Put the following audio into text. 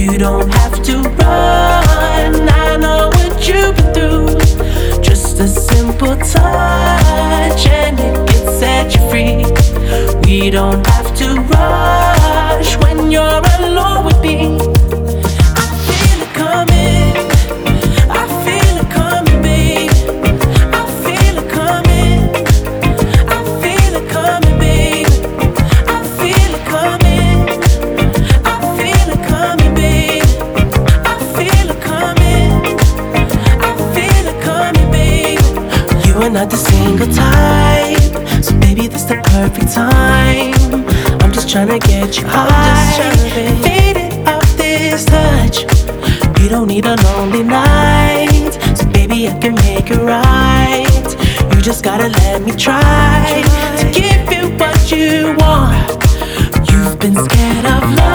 You don't have to run, I know what you've been through. Just a simple touch and it can set you free. We don't have to rush when you're alone with me. I feel it coming, I feel it coming, babe. I feel it coming, I feel it coming, babe. I feel it coming, I feel it coming, babe. I feel it coming, I feel it coming, babe. You are not the single type, so baby, this the perfect time. I'm just tryna get you high, faded off this touch. You don't need a lonely night, so baby, I can make it right. You just gotta let me try to give you what you want. You've been scared of love.